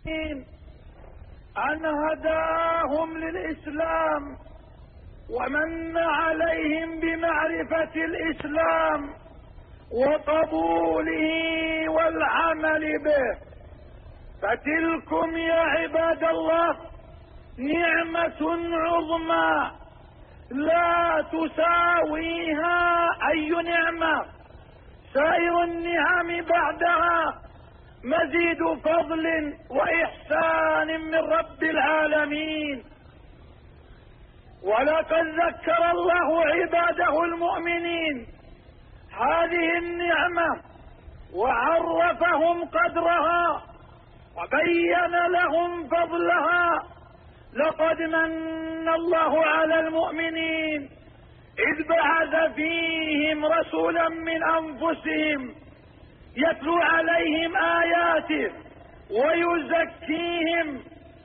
أن هداهم للإسلام ومن عليهم بمعرفة الإسلام وقبوله والعمل به. فتلكم يا عباد الله نعمة عظمى لا تساويها أي نعمة. سائر النعم بعدها مزيد فضل وإحسان من رب العالمين. ولقد ذكر الله عباده المؤمنين هذه النعمة وعرفهم قدرها وبين لهم فضلها. لقد من الله على المؤمنين إذ بعث فيهم رسولا من أنفسهم يتلو عليهم آياته ويزكيهم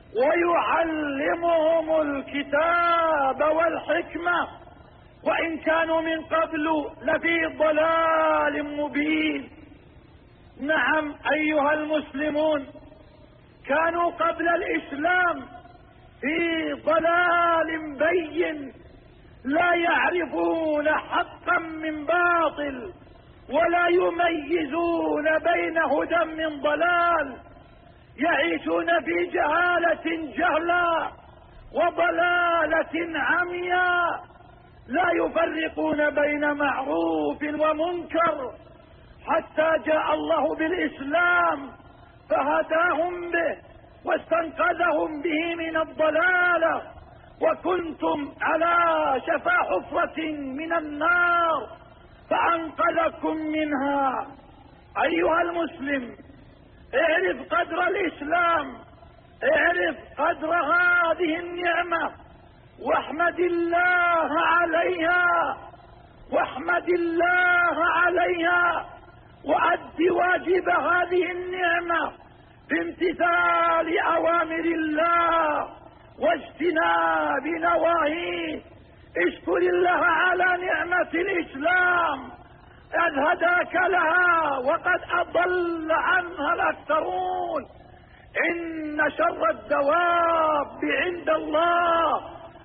ويعلمهم الكتاب والحكمة وإن كانوا من قبل لفي ضلال مبين. نعم أيها المسلمون، كانوا قبل الإسلام في ضلال بين، لا يعرفون حقا من باطل ولا يميزون بين هدى من ضلال، يعيشون في جهالة جهلا وضلالة عمياء، لا يفرقون بين معروف ومنكر، حتى جاء الله بالإسلام فهداهم به واستنقذهم به من الضلالة. وكنتم على شفا حفرة من النار فأنقذكم منها. أيها المسلم، اعرف قدر الإسلام، اعرف قدر هذه النعمة واحمد الله عليها، واحمد الله عليها، وأد واجب هذه النعمة بامتثال أوامر الله واجتناب نواهيه. اشكر الله على نعمة الإسلام إذ هداك لها وقد أضل عنها الأكثرون. إن شر الدواب عند الله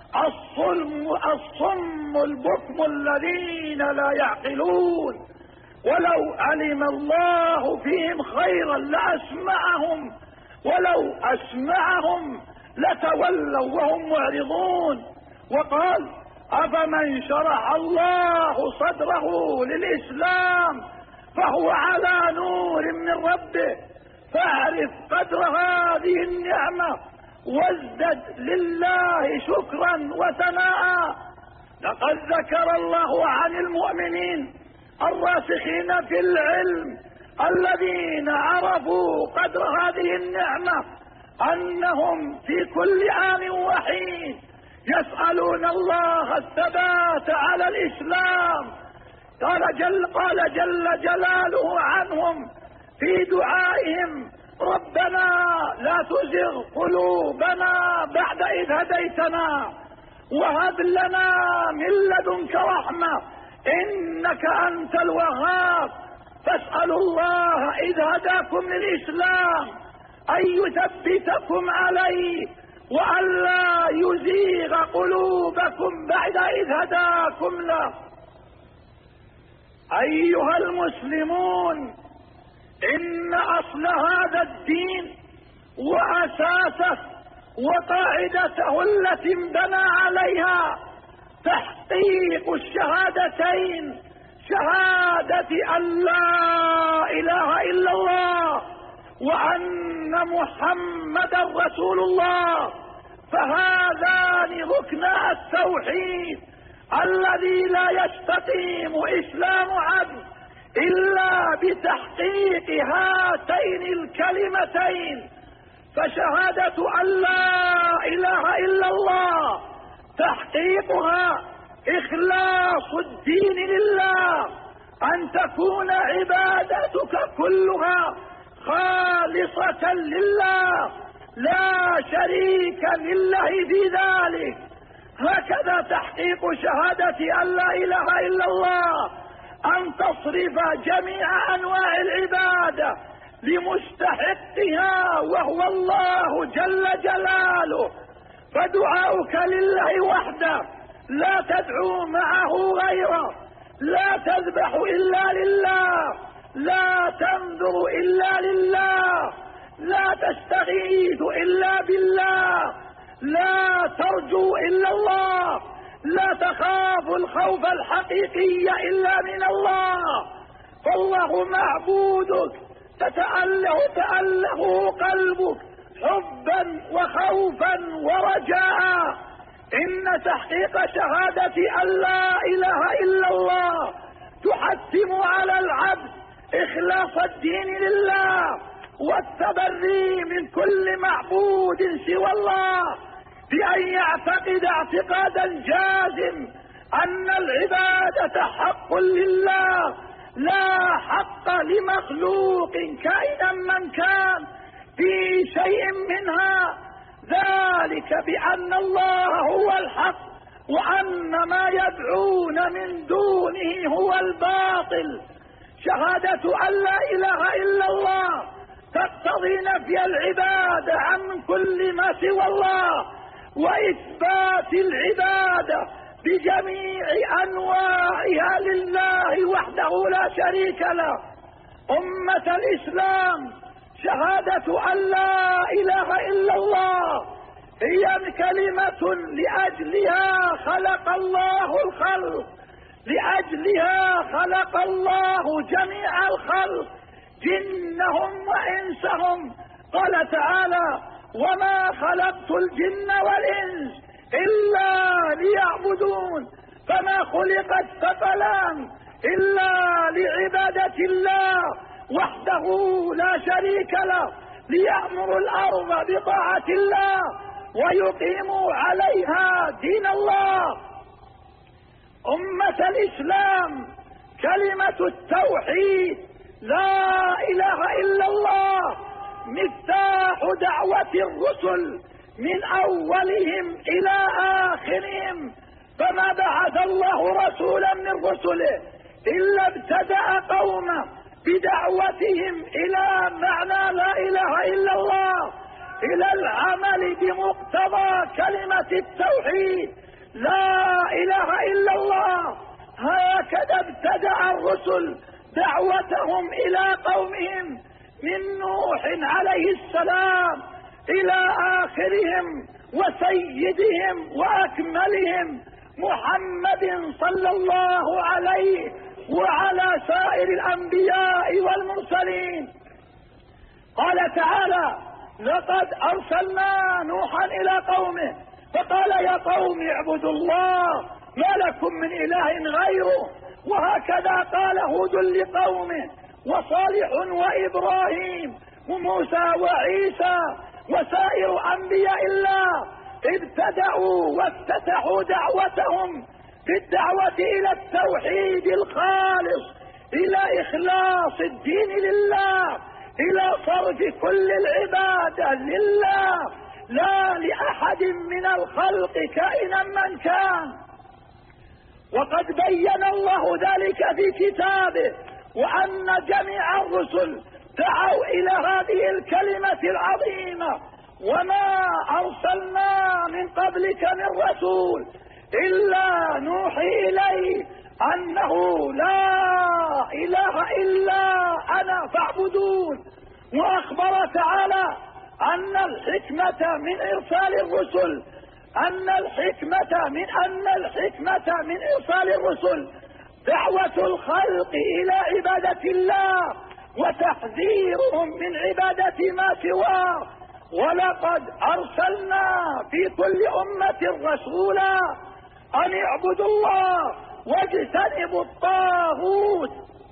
الصم البكم الذين لا يعقلون. ولو علم الله فيهم خيرا لأسمعهم ولو أسمعهم لتولوا وهم معرضون. وقال أفمن شرح الله صدره للإسلام فهو على نور من ربه. فاعرف قدر هذه النعمة وازدد لله شكرا وثناء. لقد ذكر الله عن المؤمنين الراسخين في العلم الذين عرفوا قدر هذه النعمة أنهم في كل آن وحين يسألون الله الثبات على الإسلام. قال جل جلاله عنهم في دعائهم ربنا لا تزغ قلوبنا بعد إذ هديتنا وهب لنا من لدنك رحمة إنك أنت الوهاب. فاسألوا الله إذ هداكم للإسلام أن يثبتكم عليه وألا يزيغ قلوبكم بعد إذ هداكم له. أيها المسلمون، إن أصل هذا الدين وأساسه وقاعدته التي انبنى عليها تحقيق الشهادتين، شهادة أن لا إله إلا الله وأن محمدا رسول الله. فهذان ركنا التوحيد الذي لا يستقيم إسلام عبد إلا بتحقيق هاتين الكلمتين. فشهادة أن لا إله إلا الله تحقيقها إخلاص الدين لله، أن تكون عبادتك كلها خالصة لله لا شريك لله في ذلك. هكذا تحقيق شهادة أن لا إله إلا الله، أن تصرف جميع أنواع العبادة لمستحقها وهو الله جل جلاله. فدعاؤك لله وحده، لا تدعو معه غيره، لا تذبح إلا لله، لا تنذر إلا لله، لا تستغيث إلا بالله، لا ترجو إلا الله، لا تخاف الخوف الحقيقي إلا من الله. فالله معبودك تتأله قلبك حبا وخوفا ورجاء. إن تحقيق شهادة أن لا إله إلا الله تحتم على العبد إخلاص الدين لله والتبري من كل معبود سوى الله، بأن يعتقد اعتقادا جازم أن العبادة حق لله لا حق لمخلوق كائنا من كان في شيء منها، ذلك بأن الله هو الحق وأن ما يدعون من دونه هو الباطل. شهادة أن لا إله إلا الله تقتضي نفي العبادة عن كل ما سوى الله وإثبات العبادة بجميع أنواعها لله وحده لا شريك له. أمة الإسلام، شهادة أن لا إله إلا الله هي كلمة لأجلها خلق الله الخلق، لأجلها خلق الله جميع الخلق جنهم وإنسهم. قال تعالى: وما خلقت الجن والإنس إلا ليعبدون. فما خلقت ثقلان إلا لعبادة الله وحده لا شريك له، ليأمر الأرض بطاعة الله ويقيموا عليها دين الله. أمة الإسلام، كلمة التوحيد لا إله إلا الله مفتاح دعوة الرسل من أولهم إلى آخرهم. فما بعث الله رسولا من رسله إلا ابتدأ قومه بدعوتهم إلى معنى لا إله إلا الله، إلى العمل بمقتضى كلمة التوحيد لا إله إلا الله. هكذا ابتدأ الرسل دعوتهم إلى قومهم من نوح عليه السلام إلى آخرهم وسيدهم وأكملهم محمد صلى الله عليه وعلى سائر الأنبياء والمرسلين. قال تعالى: لقد أرسلنا نوحا إلى قومه فقال يا قوم اعبدوا الله ما لكم من إله غيره. وهكذا قال هود لقومه، وصالح وإبراهيم وموسى وعيسى وسائر أنبياء الله ابتدأوا وافتتحوا دعوتهم بالدعوة إلى التوحيد الخالص، إلى إخلاص الدين لله، إلى صرف كل العبادة لله لا لأحد من الخلق كائنا من كان. وقد بين الله ذلك في كتابه، وأن جميع الرسل دعوا إلى هذه الكلمة العظيمة. وما أرسلنا من قبلك من رسول إلا نوحي إليه أنه لا إله إلا أنا فاعبدون. وأخبر تعالى أن الحكمة من إرسال الرسل أن الحكمة من إرسال الرسل دعوة الخلق إلى عبادة الله وتحذيرهم من عبادة ما سواه. ولقد أرسلنا في كل أمة رسولا أن اعبدوا الله واجتنبوا الطاغوت.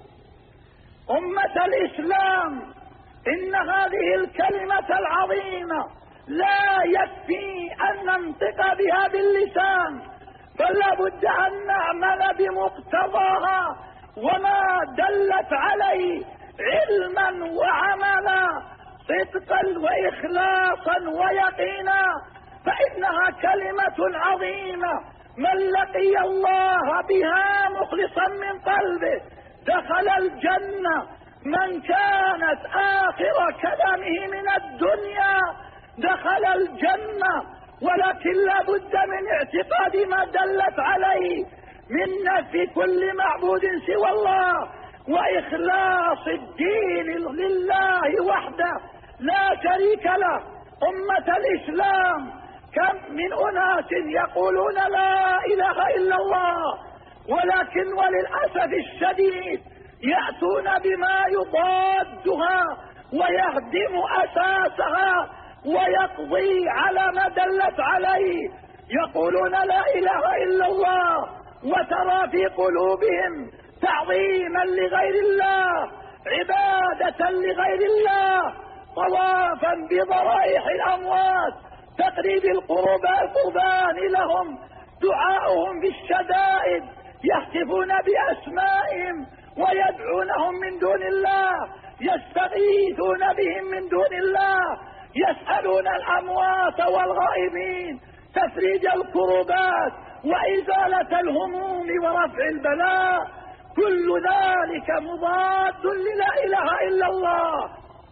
أمة الإسلام، إن هذه الكلمة العظيمة لا يكفي أن ننطق بها باللسان، بل لابد أن نعمل بمقتضاها وما دلت عليه علما وعملا، صدقا وإخلاصا ويقينا. فإنها كلمة عظيمة، من لقي الله بها مخلصا من قلبه دخل الجنة من كانت آخر كلامه من الدنيا دخل الجنة، ولكن لا بد من اعتقاد ما دلت عليه من نفي كل معبود سوى الله وإخلاص الدين لله وحده لا شريك له. أمة الإسلام، كم من أناس يقولون لا إله إلا الله، ولكن وللأسف الشديد يأتون بما يضادها ويهدم أساسها ويقضي على ما دلت عليه. يقولون لا إله إلا الله وترى في قلوبهم تعظيما لغير الله، عبادة لغير الله، طوافا بضرائح الأموات، تقريب القربان لهم، دعاؤهم بالشدائد، يهتفون بأسمائهم ويدعونهم من دون الله، يستغيثون بهم من دون الله، يسألون الأموات والغائبين تفريج الكربات وإزالة الهموم ورفع البلاء. كل ذلك مضاد للا إله إلا الله.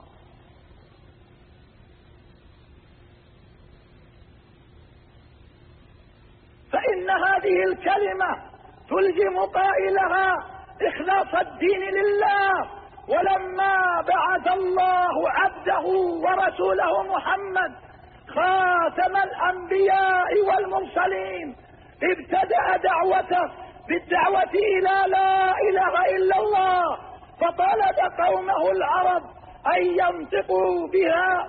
فإن هذه الكلمة تلزم قائلها إخلاص الدين لله. ولما بعث الله عبده ورسوله محمد خاتم الأنبياء والمرسلين ابتدأ دعوته بالدعوة إلى لا إله إلا الله، فطلب قومه العرب أن ينطقوا بها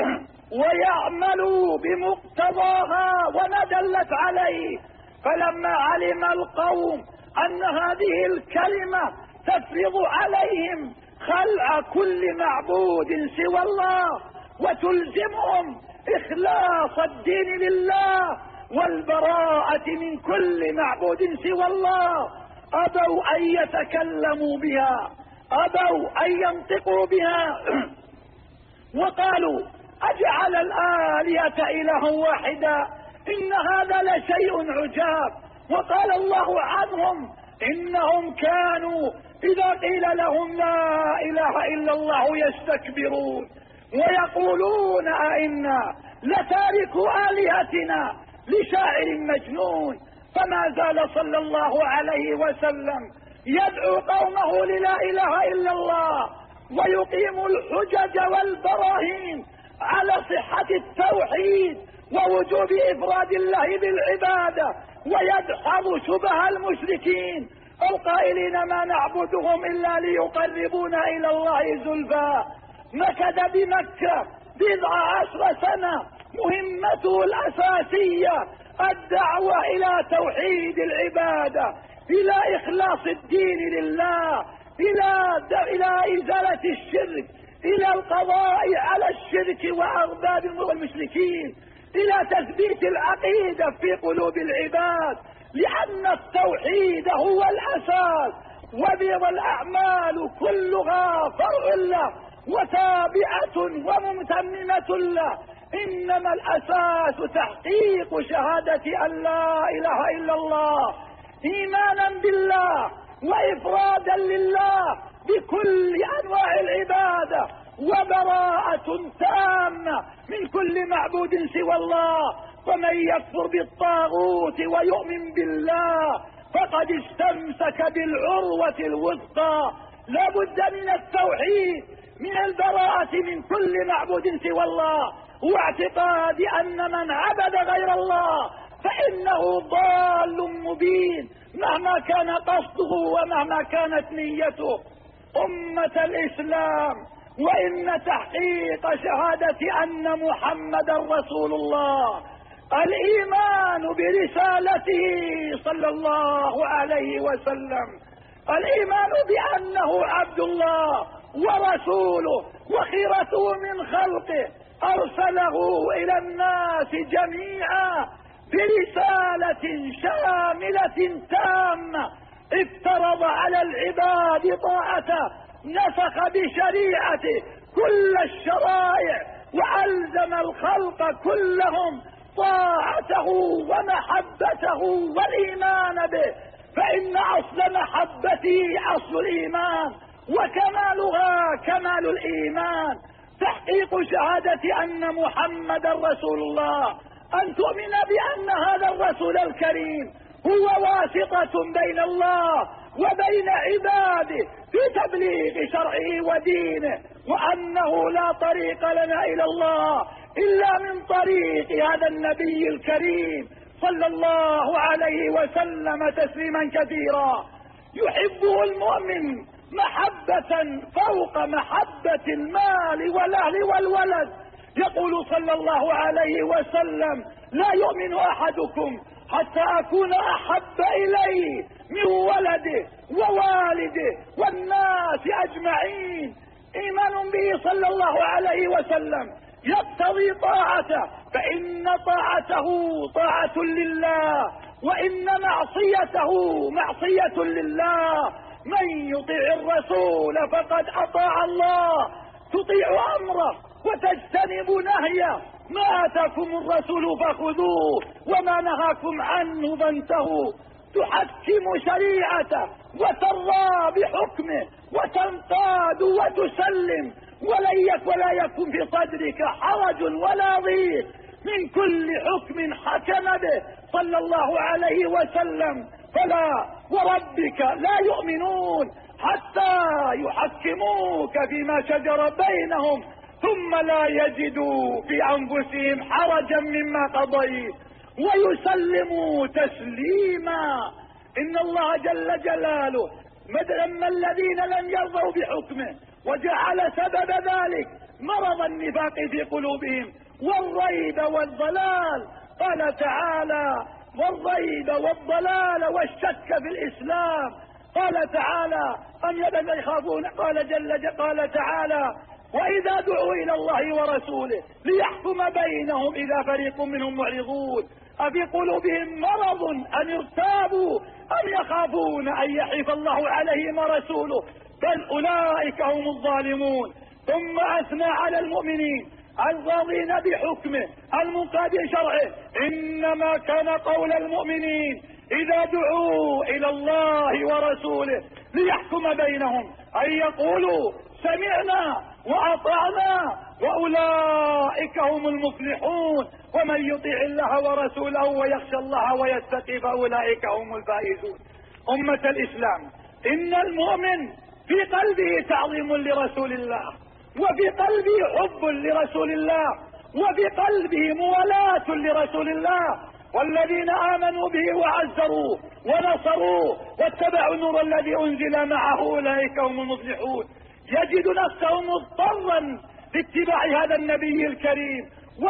ويعملوا بمقتضاها وما دلت عليه. فلما علم القوم أن هذه الكلمة تفرض عليهم خلع كل معبود سوى الله وتلزمهم إخلاص الدين لله والبراءة من كل معبود سوى الله، أبوا أن يتكلموا بها، أبوا أن ينطقوا بها، وقالوا أجعل الآلهة إلها واحدا إن هذا لشيء عجاب. وقال الله عنهم إنهم كانوا إذا قيل لهم لا إله إلا الله يستكبرون ويقولون أئنا لتاركو آلهتنا لشاعر مجنون. فما زال صلى الله عليه وسلم يدعو قومه للا إله إلا الله ويقيم الحجج والبراهين على صحة التوحيد ووجوب إفراد الله بالعبادة، ويدحض شبه المشركين القائلين ما نعبدهم إلا ليقربونا إلى الله زلفى. مكث بمكة 19 سنة، مهمته الأساسية الدعوة إلى توحيد العبادة، إلى إخلاص الدين لله، إلى إزالة الشرك، إلى القضاء على الشرك وأرباب المشركين، إلى تثبيت العقيدة في قلوب العباد، لأن التوحيد هو الأساس، والأعمال كلها فرع له وتابعة ومتممة له. إنما الأساس تحقيق شهادة أن لا إله إلا الله، إيمانا بالله وإفرادا لله بكل أنواع العبادة، وبراءة تامة من كل معبود سوى الله. ومن يكفر بالطاغوت ويؤمن بالله فقد استمسك بالعروة الوثقى. لا بد من التوحيد، من البراءة من كل معبود سوى الله، واعتقاد أن من عبد غير الله فإنه ضال مبين مهما كان قصده ومهما كانت نيته. أمة الإسلام، وإن تحقيق شهادة أن محمد رسول الله، الإيمان برسالته صلى الله عليه وسلم، الإيمان بأنه عبد الله ورسوله وخيرته من خلقه، أرسله إلى الناس جميعا برسالة شاملة تامة، افترض على العباد طاعته، نسخ بشريعته كل الشرائع، وألزم الخلق كلهم طاعته ومحبته والإيمان به. فإن أصل محبته أصل الإيمان، وكمالها كمال الإيمان، تحقيق شهادة أن محمدا رسول الله، أن تؤمن بأن هذا الرسول الكريم هو واسطة بين الله وبين عباده في تبليغ شرعه ودينه، وأنه لا طريق لنا إلى الله إلا من طريق هذا النبي الكريم صلى الله عليه وسلم تسليما كثيرا. يحبه المؤمن محبة فوق محبة المال والأهل والولد. يقول صلى الله عليه وسلم: لا يؤمن أحدكم حتى أكون أحب إليه من ولده ووالده والناس أجمعين. إيمان به صلى الله عليه وسلم يقتضي طاعته، فإن طاعته طاعة لله، وإن معصيته معصية لله. من يطيع الرسول فقد أطاع الله، تطيع أمره وتجتنب نهيه. ما آتاكم الرسول فخذوه وما نهاكم عنه فانتهوا. تحكم شريعته وترضى بحكمه وتنقاد وتسلم، ولا يكن في صدرك حرج ولا ضيق من كل حكم حكم به صلى الله عليه وسلم. فلا وربك لا يؤمنون حتى يحكموك فيما شجر بينهم ثم لا يجدوا في أنفسهم حرجا مما قضيت ويسلموا تسليما. إن الله جل جلاله لما الذين لم يرضوا بحكمه وجعل سبب ذلك مرض النفاق في قلوبهم والريب والضلال، قال تعالى: والريب والضلال والشك في الإسلام. قال تعالى: أم يخافون، قال تعالى: وإذا دعوا إلى الله ورسوله ليحكم بينهم إذا فريق منهم معرضون أفي قلوبهم مرض أم ارتابوا أم يخافون أن يحيف الله عليهم ورسوله بل أولئك هم الظالمون. ثم أثنى على المؤمنين الراضين بحكمه المنقاد شرعه: إنما كان قول المؤمنين إذا دعوا إلى الله ورسوله ليحكم بينهم أن يقولوا سمعنا وأطعنا وأولئك هم المفلحون. ومن يطيع الله ورسوله ويخشى الله ويتقي فأولئك هم الفائزون. أمة الإسلام، إن المؤمن في قلبه تعظيم لرسول الله، وفي قلبه حب لرسول الله، وفي قلبه موالاة لرسول الله. والذين آمنوا به وعزروه ونصروه واتبعوا النور الذي أنزل معه أولئك هم المفلحون. يجد نفسه مضطرا لاتباع هذا النبي الكريم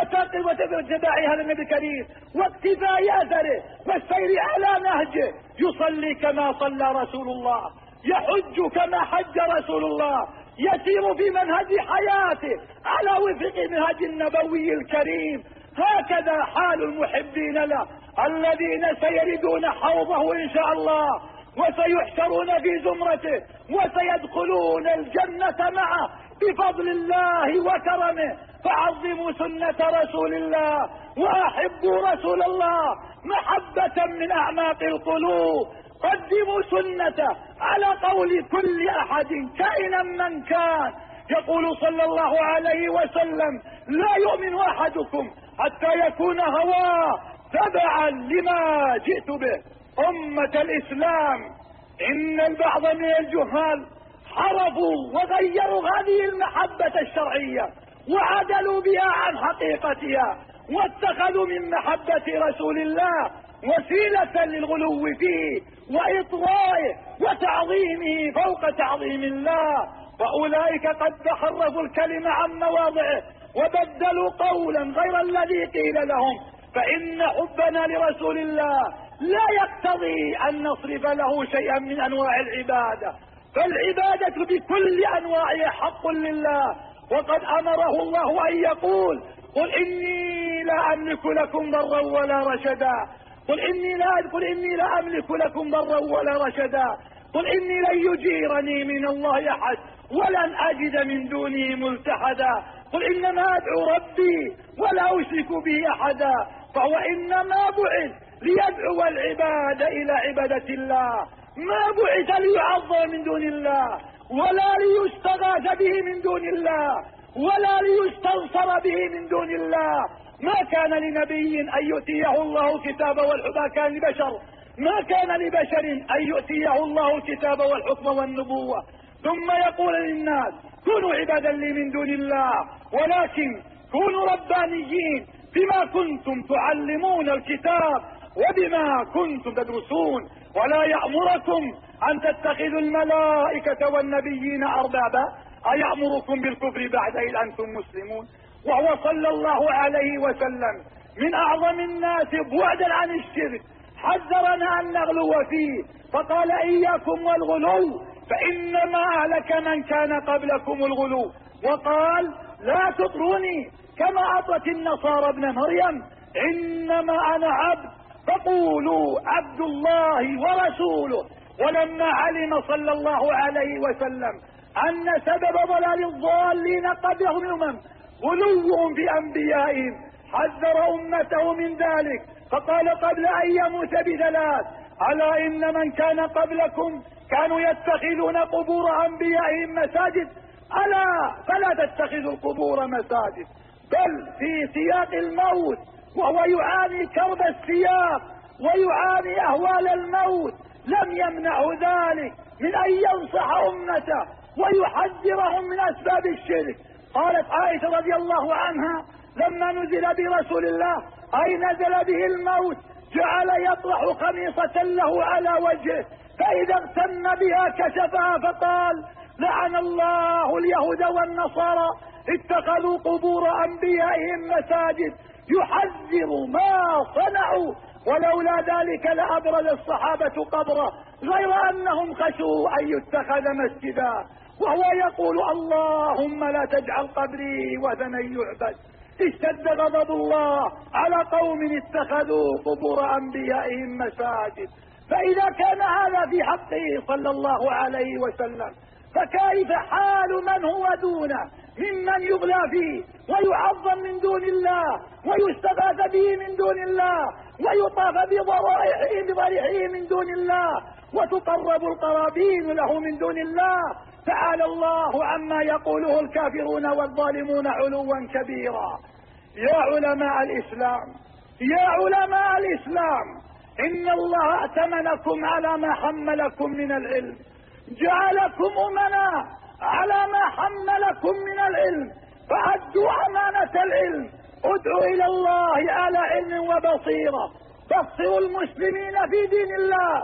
واتباع هذا النبي الكريم واقتفاء اثره والسير على نهجه. يصلي كما صلى رسول الله، يحج كما حج رسول الله، يسير في منهج حياته على وفق منهج النبوي الكريم. هكذا حال المحبين له الذين سيردون حوضه إن شاء الله وسيحشرون في زمرته وسيدخلون الجنة معه بفضل الله وكرمه. فعظموا سنة رسول الله وأحبوا رسول الله محبة من أعماق القلوب. قدموا سنته على قول كل أحد كائنا من كان. يقول صلى الله عليه وسلم: لا يؤمن أحدكم حتى يكون هواه تبعا لما جئت به. أمة الإسلام، إن البعض من الجهال حرفوا وغيروا هذه المحبة الشرعية وعدلوا بها عن حقيقتها، واتخذوا من محبة رسول الله وسيلة للغلو فيه وإطغائه وتعظيمه فوق تعظيم الله. وأولئك قد تحرفوا الكلمة عن مواضعه وبدلوا قولا غير الذي قيل لهم. فإن حبنا لرسول الله لا يقتضي أن نصرف له شيئا من أنواع العبادة، فالعبادة بكل أنواعها حق لله. وقد أمره الله أن يقول: قل إني لا أملك لكم ضرا ولا رشدا. قل إني لا أملك لكم ضرا ولا رشدا. قل إني لن يجيرني من الله أحد ولن أجد من دونه ملتحدا. قل إنما أدعو ربي ولا أشرك به أحدا. فهو إنما بعث ليدعو العباد إلى عبادة الله، ما بعث ليعظم من دون الله. ولا ليستغاث به من دون الله ولا ليستنصر به من دون الله. ما كان لنبي أن يؤتيه الله الكتاب والحكم، كان لبشر، ما كان لبشر أن يؤتيه الله الكتاب والحكم والنبوة ثم يقول للناس كونوا عبادا لي من دون الله، ولكن كونوا ربانيين بما كنتم تعلمون الكتاب وبما كنتم تدرسون، ولا يأمركم أن تتخذوا الملائكة والنبيين أربابا أيأمركم بالكفر بعد إذ أنتم مسلمون. وهو صلى الله عليه وسلم من أعظم الناس بعدا عن الشرك، حذرنا أن نغلو فيه فقال إياكم والغلو فإنما أهلك من كان قبلكم الغلو، وقال لا تطروني كما أطرت النصارى ابن مريم، إنما أنا عبد فقولوا عبد الله ورسوله. ولما علم صلى الله عليه وسلم أن سبب ضلال الضالين قبلهم الأمم غلوهم بأنبيائهم حذر أمته من ذلك، فقال قبل أن يموت بثلاث: ألا إن من كان قبلكم كانوا يتخذون قبور أنبيائهم مساجد، ألا فلا تتخذوا القبور مساجد. بل في سياق الموت وهو يعاني كرب السياق ويعاني أهوال الموت لم يمنع ذلك من أن ينصح أمته ويحذرهم من أسباب الشرك. قالت عائشة رضي الله عنها لما نزل برسول الله أي نزل به الموت جعل يطرح خميصة له على وجهه، فإذا اغتم بها كشفها فقال: لعن الله اليهود والنصارى اتخذوا قبور أنبيائهم مساجد، يحذر ما صنعوا، ولولا ذلك لأبرز الصحابة قبره غير أنهم خشوا أن يتخذ مسجدا. وهو يقول: اللهم لا تجعل قبري وثنا يعبد. اشتد غضب الله على قوم اتخذوا قبور أنبيائهم مساجد. فإذا كان هذا في حقه صلى الله عليه وسلم، فكيف حال من هو دونه ممن يغلى فيه ويعظم من دون الله ويستغاث به من دون الله ويطاف بضريحه من دون الله وتقرب القرابين له من دون الله. تعالى الله عما يقوله الكافرون والظالمون علوا كبيرا. يا علماء الإسلام، يا علماء الإسلام، إن الله ائتمنكم على ما حملكم من العلم، جعلكم أمنا على ما حملكم من العلم، فأدوا أمانة العلم، ادعوا إلى الله على علم وبصيرة، بصروا المسلمين في دين الله،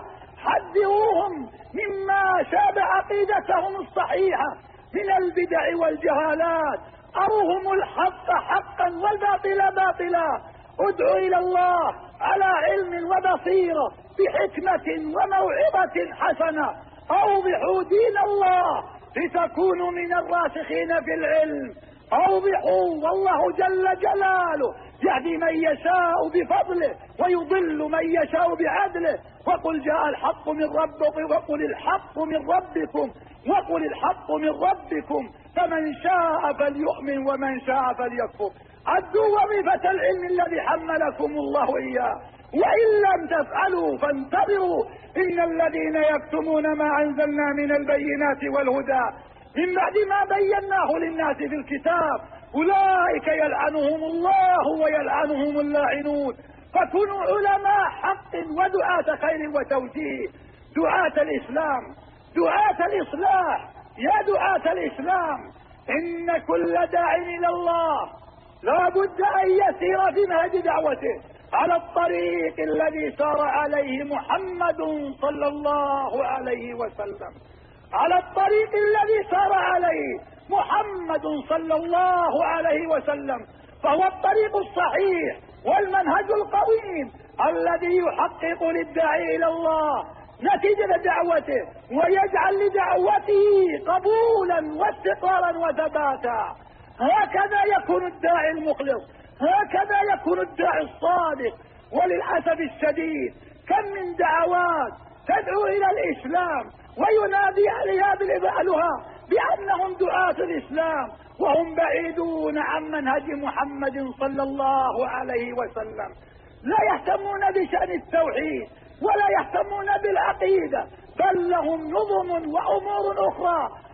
حذروهم مما شاب عقيدتهم الصحيحة من البدع والجهالات، أروهم الحق حقا والباطل باطلا، ادعوا إلى الله على علم وبصيرة بحكمة وموعظة حسنة، أوضحوا دين الله لتكونوا من الراسخين في العلم، أوضحوا والله جل جلاله يهدي من يشاء بفضله ويضل من يشاء بعدله. وقل جاء الحق من ربكم وقل الحق من ربكم وقل الحق من ربكم فمن شاء فليؤمن ومن شاء فليكفر. أدوا وظيفة العلم الذي حملكم الله إياه، وإن لم تفعلوا فانتظروا إن الذين يكتمون ما أنزلنا من البينات والهدى من بعد ما بيناه للناس في الكتاب أولئك يلعنهم الله ويلعنهم اللاعنون. فكونوا علماء حق ودعاة خير وتوجيه، دعاة الإسلام، دعاة الإصلاح، يا دعاة الإسلام، إن كل داع إلى الله لا بد أن يسير في نهج دعوته على الطريق الذي سار عليه محمد صلى الله عليه وسلم، على الطريق الذي سار عليه محمد صلى الله عليه وسلم، فهو الطريق الصحيح والمنهج القويم الذي يحقق للداعي إلى الله نتيجة دعوته ويجعل لدعوته قبولا واستقرارا وثباتا. هكذا يكون الداعي المخلص، هكذا يكون الداعي الصادق. وللأسف الشديد كم من دعوات تدعو إلى الإسلام وينادي عليها أهلها بأنهم دعاة الإسلام وهم بعيدون عن منهج محمد صلى الله عليه وسلم، لا يهتمون بشأن التوحيد ولا يهتمون بالعقيدة، بل لهم نظم وأمور أخرى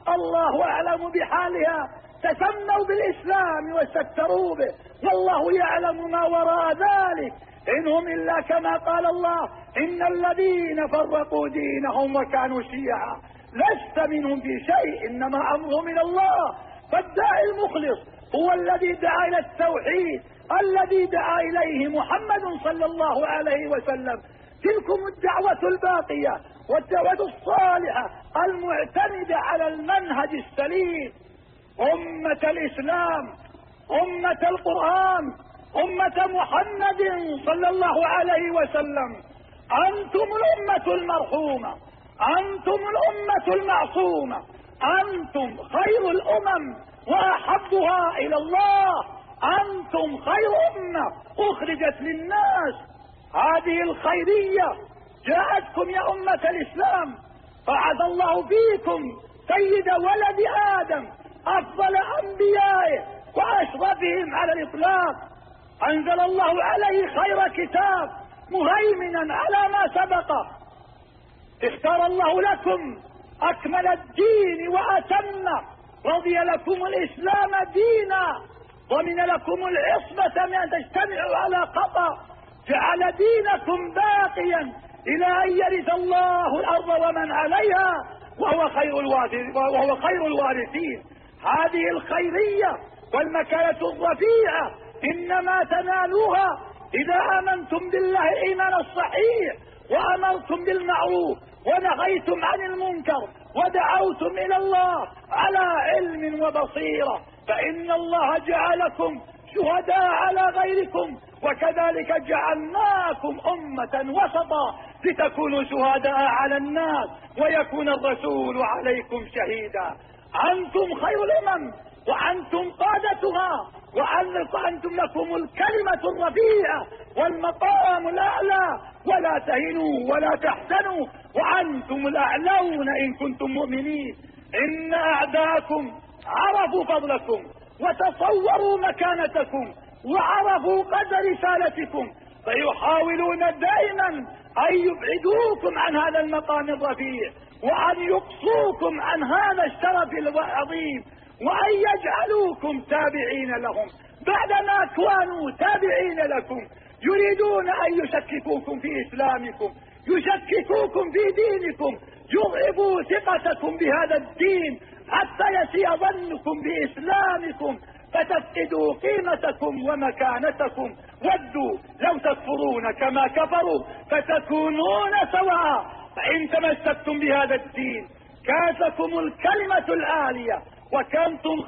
الله أعلم بحالها، تسموا بالإسلام واستكثروا به، والله يعلم ما وراء ذلك، إنهم إلا كما قال الله: إن الذين فرقوا دينهم وكانوا شيعا لست منهم في شيء، إنما أمرهم إلى الله. فالداعي المخلص هو الذي دعا إلى التوحيد الذي دعا إليه محمد صلى الله عليه وسلم. تلكم الدعوة الباقية والدعوة الصالحة المعتمدة على المنهج السليم. أمة الإسلام، أمة القرآن، أمة محمد صلى الله عليه وسلم، أنتم الأمة المرحومة، أنتم الأمة المعصومة، أنتم خير الأمم وأحبها إلى الله، أنتم خير أمة أخرجت للناس. هذه الخيرية جاءتكم يا أمة الإسلام، بعث الله فيكم سيد ولد آدم أفضل أنبيائه وأشرفهم على الإطلاق، أنزل الله عليه خير كتاب مهيمنا على ما سبقه، اختار الله لكم أكمل الدين وأتمه، رضي لكم الإسلام دينا، ضمن لكم العصمة من أن تجتمعوا على خطأ، جعل دينكم باقيا إلى أن يرث الله الأرض ومن عليها وهو خير الوارثين. هذه الخيرية والمكانة الرفيعة إنما تنالوها إذا آمنتم بالله الإيمان الصحيح، وأمرتم بالمعروف ونهيتم عن المنكر، ودعوتم إلى الله على علم وبصيرة، فإن الله جعلكم شهداء على غيركم، وكذلك جعلناكم أمة وسطا لتكونوا شهداء على الناس ويكون الرسول عليكم شهيدا. أنتم خير الأمم وأنتم قادتها، وأنتم لكم الكلمة الرفيعة والمقام الأعلى، ولا تهنوا ولا تحزنوا وأنتم الأعلون إن كنتم مؤمنين. إن أعداءكم عرفوا فضلكم وتصوروا مكانتكم وعرفوا قدر رسالتكم، فيحاولون دائما أن يبعدوكم عن هذا المقام الرفيع، وأن يقصوكم عن هذا الشرف العظيم، وأن يجعلوكم تابعين لهم بعدما كانوا تابعين لكم. يريدون أن يشككوكم في إسلامكم، يشككوكم في دينكم، يضعفوا ثقتكم بهذا الدين حتى يسيء ظنكم بإسلامكم، فتفقدوا قيمتكم ومكانتكم. ودوا لو تكفرون كما كفروا فتكونون سواء، فإن تمسكتم بهذا الدين كانت لكم الكلمة العالية، وكنتم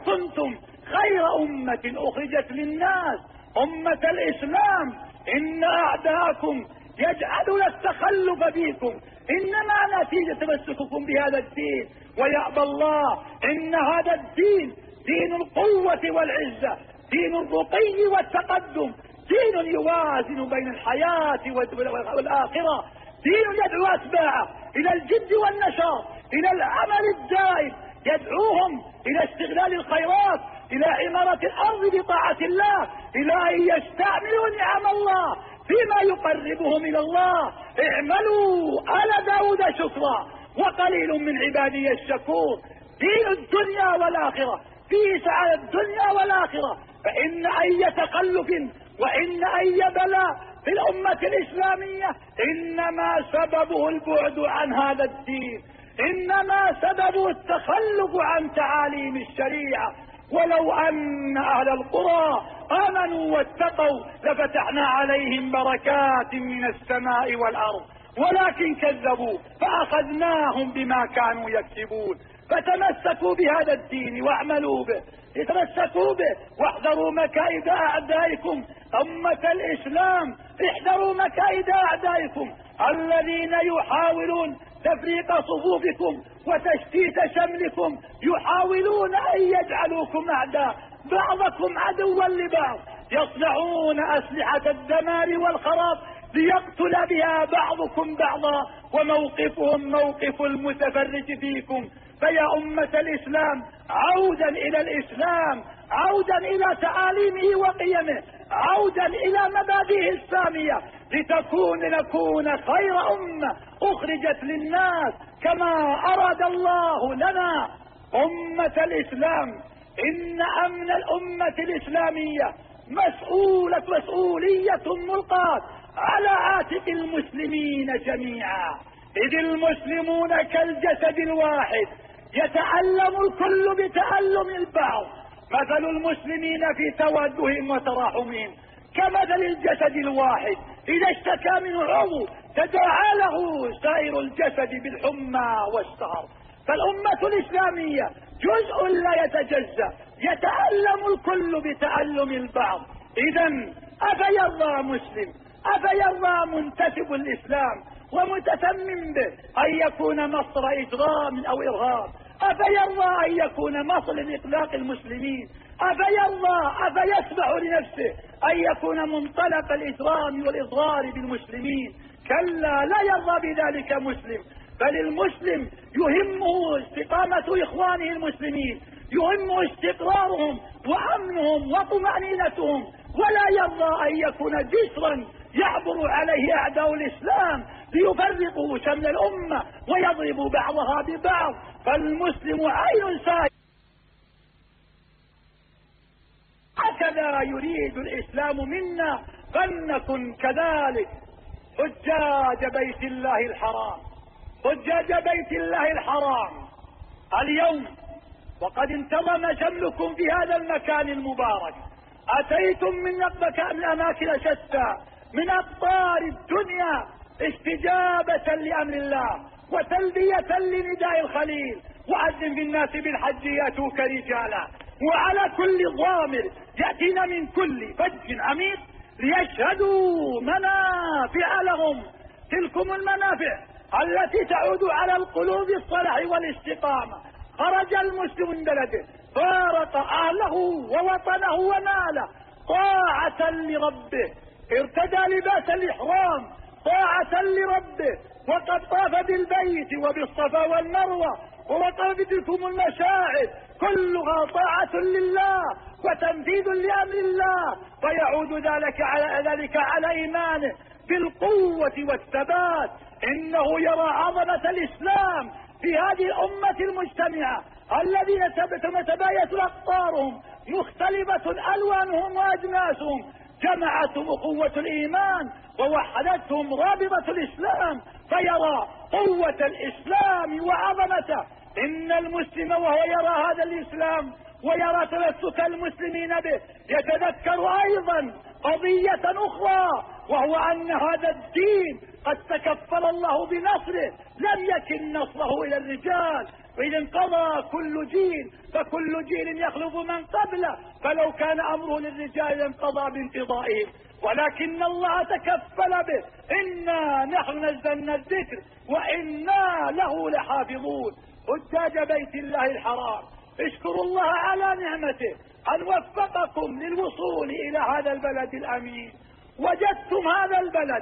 خير أمة أخرجت للناس. أمة الإسلام، إن أعداءكم يجعلون التخلف فيكم إنما نتيجة تمسككم بهذا الدين، ويأبى الله. إن هذا الدين دين القوة والعزة، دين الرقي والتقدم، دين يوازن بين الحياة والآخرة، دين يدعو أتباعه إلى الجد والنشاط، إلى العمل الدائم، يدعوهم إلى استغلال الخيرات، إلى عمارة الأرض بطاعة الله، إلى أن يستعملوا نعم الله فيما يقربهم إلى الله. اعملوا آل داود شكرا وقليل من عبادي الشكور. دين الدنيا والآخرة، فيه سعادة الدنيا والآخرة، فإن أي تخلف وإن أي بلاء في الأمة الإسلامية إنما سببه البعد عن هذا الدين، إنما سببه التخلف عن تعاليم الشريعة. ولو أن أهل القرى آمنوا واتقوا لفتحنا عليهم بركات من السماء والأرض، ولكن كذبوا فأخذناهم بما كانوا يكسبون. فتمسكوا بهذا الدين واعملوا به، تمسكوا به واحذروا مكائد أعدائكم. أمة الإسلام، احذروا مكائد أعدائكم الذين يحاولون تفريق صفوفكم وتشتيت شملكم، يحاولون أن يجعلوكم أعداء، بعضكم عدوا لبعض، يصنعون أسلحة الدمار والخراب ليقتل بها بعضكم بعضا، وموقفهم موقف المتفرج فيكم. فيا أمة الإسلام، عودا إلى الإسلام، عودا إلى تعاليمه وقيمه، عودا إلى مبادئه السامية، نكون خير أمة أخرجت للناس كما أراد الله لنا. أمة الإسلام، إن أمن الأمة الإسلامية مسؤولية ملقاة على عاتق المسلمين جميعا، إذ المسلمون كالجسد الواحد يتألم الكل بتألم البعض. مثل المسلمين في تودهم وتراحمهم كمثل الجسد الواحد إذا اشتكى منه عضو تداعى له سائر الجسد بالحمى والسهر. فالأمة الإسلامية جزء لا يتجزأ، يتألم الكل بتألم البعض. إذن أفيرضى مسلم، أفيرضى منتسب الإسلام ومتسمم به أن يكون مصدر إجرام أو إرهاب؟ أفيرضى أن يكون مصدر لإطلاق المسلمين؟ أفيسمح لنفسه أن يكون منطلق الإجرام والإضرار بالمسلمين؟ كلا، لا يرضى بذلك مسلم، بل المسلم يهمه استقامة إخوانه المسلمين، يهمه استقرارهم وأمنهم وطمأنينتهم، ولا يرضى أن يكون جسرا يعبر عليه أعداء الإسلام ليفرقوا شمل الأمة ويضربوا بعضها ببعض. فالمسلم عين سائر. هكذا يريد الإسلام منا، فلنكن كذلك. حجاج بيت الله الحرام، حجاج بيت الله الحرام اليوم وقد انتظم شملكم في هذا المكان المبارك، أتيتم من أماكن شتى من أقطار الدنيا استجابة لأمر الله وتلبية لنداء الخليل، وأذن بالناس بالحج يأتوك رجالا وعلى كل ضامر يأتين من كل فج عميق ليشهدوا منافع لهم. تلكم المنافع التي تعود على القلوب الصلاح والاستقامة. خرج المسلم من بلده، فارق أهله ووطنه وماله طاعة لربه، ارتدى لباس الإحرام طاعة لربه، وقد طاف بالبيت وبالصفا والمروة ووقف تلكم المشاعر كلها طاعة لله وتنفيذ لأمر الله، فيعود ذلك على إيمانه بالقوة والثبات. إنه يرى عظمة الإسلام في هذه الأمة المجتمعة الذين تتبايت أقطارهم مختلفة ألوانهم وأجناسهم، جمعتهم قوة الإيمان ووحدتهم رابطة الإسلام، فيرى قوة الإسلام وعظمته. إن المسلم وهو يرى هذا الإسلام ويرى تمسك المسلمين به يتذكر أيضا قضية أخرى، وهو أن هذا الدين قد تكفل الله بنصره، لم يكن نصره إلى الرجال، وإذا انقضى كل جيل فكل جيل يخلف من قبله، فلو كان أمره للرجال لانقضى بانقضائهم، ولكن الله تكفل به. إنا نحن نزلنا الذكر وإنا له لحافظون. حجاج بيت الله الحرام، اشكروا الله على نعمته أن وفقكم للوصول إلى هذا البلد الأمين. وجدتم هذا البلد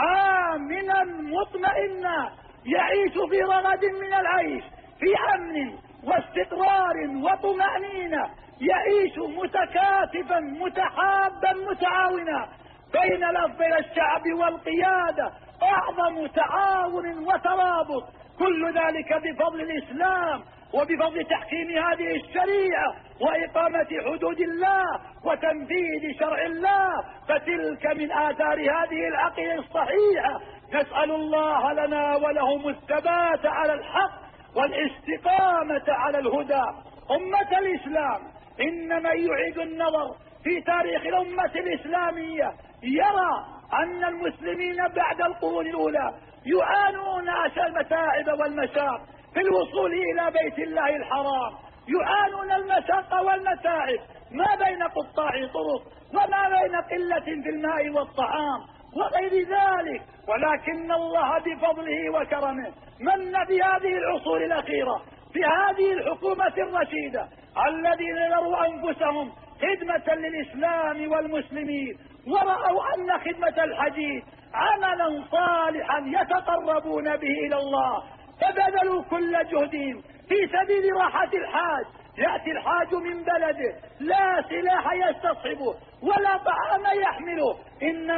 آمنا مطمئنا يعيش في رغد من العيش، في أمن واستقرار وطمأنينة، يعيش متكاتفا متحابا متعاونا بين الشعب والقيادة، أعظم تعاون وترابط، كل ذلك بفضل الإسلام وبفضل تحكيم هذه الشريعة وإقامة حدود الله وتنفيذ شرع الله. فتلك من آثار هذه العقيدة الصحيحة. نسأل الله لنا ولهم الثبات على الحق والاستقامة على الهدى. أمة الإسلام، إن من يعيد النظر في تاريخ الأمة الإسلامية يرى أن المسلمين بعد القرون الأولى يعانون المتاعب والمشاق في الوصول إلى بيت الله الحرام، يعانون المشاق والمتاعب ما بين قطاع طرق وما بين قلة في الماء والطعام وغير ذلك، ولكن الله بفضله وكرمه من بهذه العصور الأخيرة في هذه الحكومة الرشيدة الذين يروا أنفسهم خدمة للإسلام والمسلمين، ورأوا أن خدمة الحج عملا صالحا يتقربون به إلى الله، فبذلوا كل جهدهم في سبيل راحة الحاج. يأتي الحاج من بلده لا سلاح يستصحبه ولا طعام يحمله، إنما يرى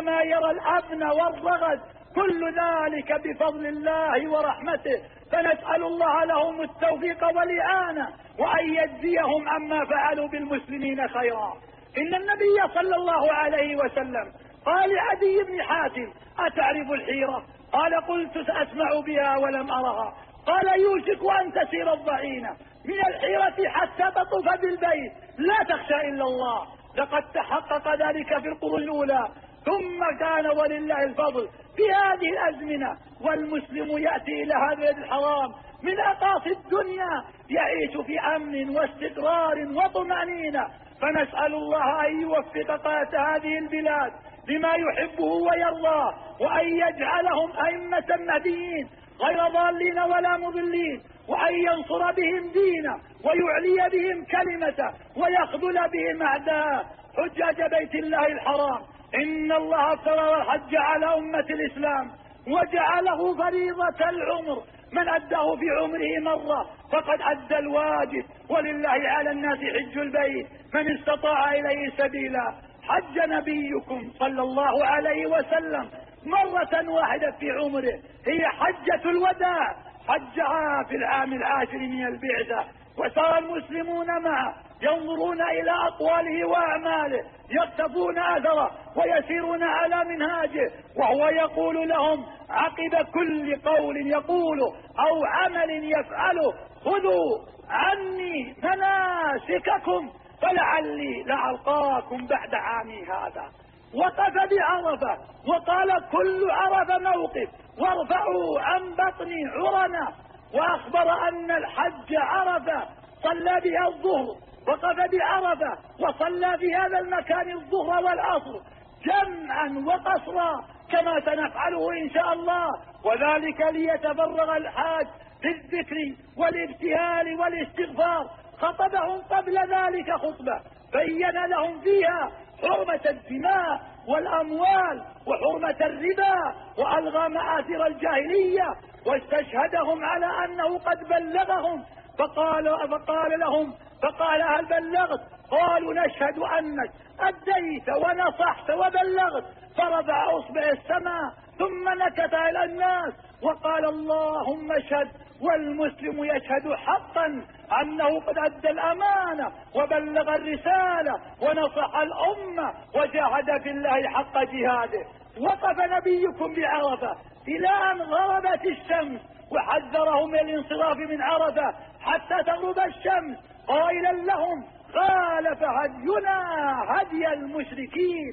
والأمن والرغد، كل ذلك بفضل الله ورحمته، فنسأل الله لهم التوفيق والإعانة وأن يجزيهم عما فعلوا بالمسلمين خيرا. إن النبي صلى الله عليه وسلم قال لعدي بن حاتم: أتعرف الحيرة؟ قال: قلت سأسمع بها ولم أرها. قال: يوشك أن تسير الضعينة من الحيرة حتى تطوف بالبيت لا تخشى إلا الله. لقد تحقق ذلك في القرون الأولى، ثم كان ولله الفضل في هذه الأزمنة، والمسلم يأتي إلى هذا البلد الحرام من أقاصي الدنيا يعيش في أمن واستقرار وطمأنينة. فنسأل الله أن يوفق قادة هذه البلاد لما يحبه ويرضاه، وأن يجعلهم أئمة مهديين غير ضالين ولا مضلين، وأن ينصر بهم دينه ويعلي بهم كلمته ويخذل بهم أعداءه. حجاج بيت الله الحرام، إن الله افترض الحج على أمة الإسلام وجعله فريضة العمر، من أداه في عمره مرة فقد أدى الواجب، ولله على الناس حج البيت من استطاع إليه سبيلا. حج نبيكم صلى الله عليه وسلم مرة واحدة في عمره، هي حجة الوداع، حجها في العام 10 من البعثة، وسار المسلمون معه ينظرون إلى أقواله وأعماله، يقتفون أثره ويسيرون على منهاجه، وهو يقول لهم عقب كل قول يقوله أو عمل يفعله: خذوا عني مناسككم فلعلي لألقاكم بعد عامي هذا. وقف بعرفة وقال: كل عرفة موقف، وارفعوا عن بطني عرنا. وأخبر أن الحج عرفة صلى بها الظهر، وقف بعرفة وصلى في هذا المكان الظهر والعصر جمعا وقصرا كما سنفعله إن شاء الله، وذلك ليتفرغ الحاج للذكر والابتهال والاستغفار. خطبهم قبل ذلك خطبة بين لهم فيها حرمة الدماء والأموال وحرمة الربا، وألغى مآثر الجاهلية، واستشهدهم على أنه قد بلغهم، فقال: هل بلغت؟ قالوا: نشهد أنك أديت ونصحت وبلغت. فرفع أصبع السماء ثم نكت إلى الناس وقال: اللهم اشهد والمسلم يشهد حقا أنه قد أدى الأمانة وبلغ الرسالة ونصح الأمة وجاهد في الله حق جهاده. وقف نبيكم بعرفة إلى أن غربت الشمس، وحذرهم من الانصراف من عرفة حتى تغرب الشمس، قائلا لهم: خالف هدينا هدي المشركين.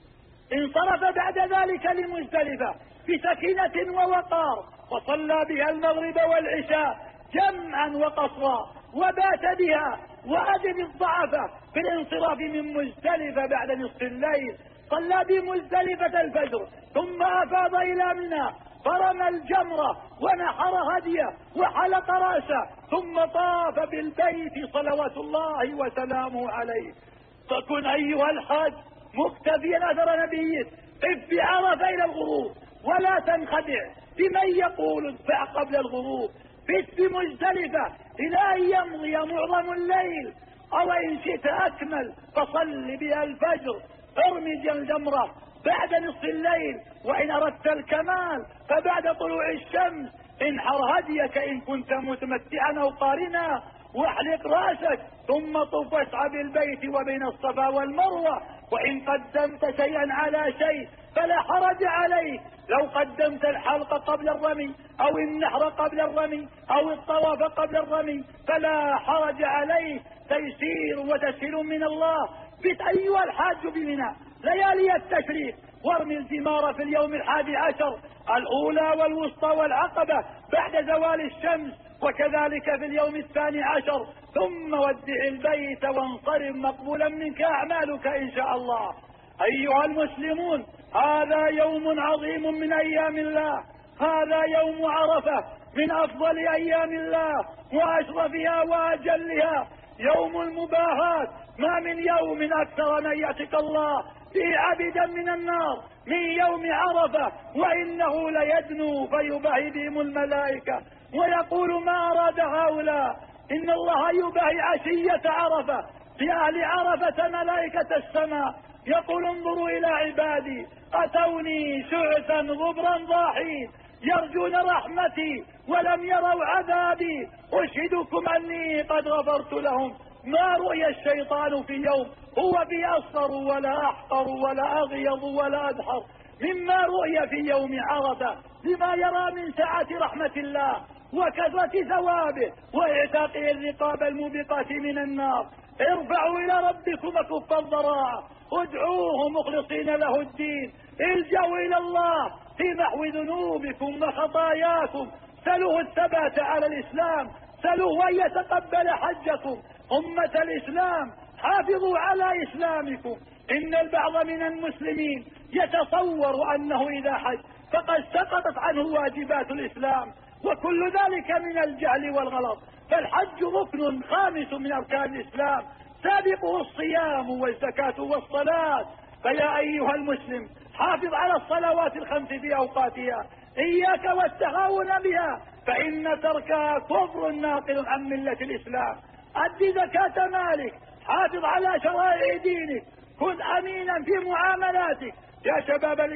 انصرف بعد ذلك لمزدلفة بسكينة ووقار، وصلى بها المغرب والعشاء جمعا وقصرا، وبات بها. وأجد الضعفة في الانصراف من مزدلفة بعد نصف الليل، صلى بمزدلفة الفجر ثم أفاض إلى منى فرمى الجمرة ونحر هديه وحلق رأسه، ثم طاف بالبيت صلوات الله وسلامه عليه. فكن أيها الحاج مقتفيا أثر نبيك، قف بعرفة إلى الغروب ولا تنخدع بمن يقول ادفع قبل الغروب. بت بمزدلفة إلى أن يمضي معظم الليل، أو إن شئت أكمل فصل بها الفجر. ارمي الجمرة بعد نصف الليل، وإن أردت الكمال فبعد طلوع الشمس. انحر هديك إن كنت متمتعا أو قارنا، واحلق رأسك ثم طف واسعى بالبيت وبين الصفا والمروة. وإن قدمت شيئا على شيء فلا حرج عليك، لو قدمت الحلق قبل الرمي أو النحر قبل الرمي أو الطواف قبل الرمي فلا حرج عليك، تيسير وتسهيل من الله. بت أيها الحاج بمنى ليالي التشريق، وارمي الجمار في اليوم 11 الأولى والوسطى والعقبة بعد زوال الشمس، وكذلك في اليوم 12، ثم ودع البيت وانصرف مقبولا منك أعمالك إن شاء الله. أيها المسلمون، هذا يوم عظيم من أيام الله، هذا يوم عرفة من أفضل أيام الله وأشرفها وأجلها، يوم المباهاة. ما من يوم أكثر من يعتق الله به عبدا من النار من يوم عرفة، وإنه ليدنو فيباهي بهم الملائكة ويقول: ما أراد هؤلاء؟ إن الله يباهي عشية عرفة بأهل عرفة ملائكة السماء، يقول انظروا إلى عبادي أتوني شعثا غبرا ضاحين يرجون رحمتي ولم يروا عذابي أشهدكم أني قد غفرت لهم. ما رؤي الشيطان في يوم هو بي أصفر ولا أحقر ولا أغيض ولا أدحر مما رؤي في يوم عرفة، لما يرى من سعة رحمة الله وكثرة ثوابه وإعتاقه الرقاب الموبقة من النار. ارفعوا إلى ربكم كف الضراعة، ادعوه مخلصين له الدين، الجأوا إلى الله في محو ذنوبكم وخطاياكم، سلوه الثبات على الإسلام، سلوه أن يتقبل حجكم. أمة الإسلام حافظوا على إسلامكم. إن البعض من المسلمين يتصور أنه إذا حج فقد سقطت عنه واجبات الإسلام، وكل ذلك من الجهل والغلط. فالحج ركن خامس من أركان الإسلام سابقه الصيام والزكاة والصلاة. فيا أيها المسلم حافظ على الصلوات الخمس في أوقاتها، إياك والتهاون بها، فإن تركها كفر ناقل عن ملة الإسلام. أد زكاة مالك، حافظ على شرائع دينك، كن أمينا في معاملاتك. يا شباب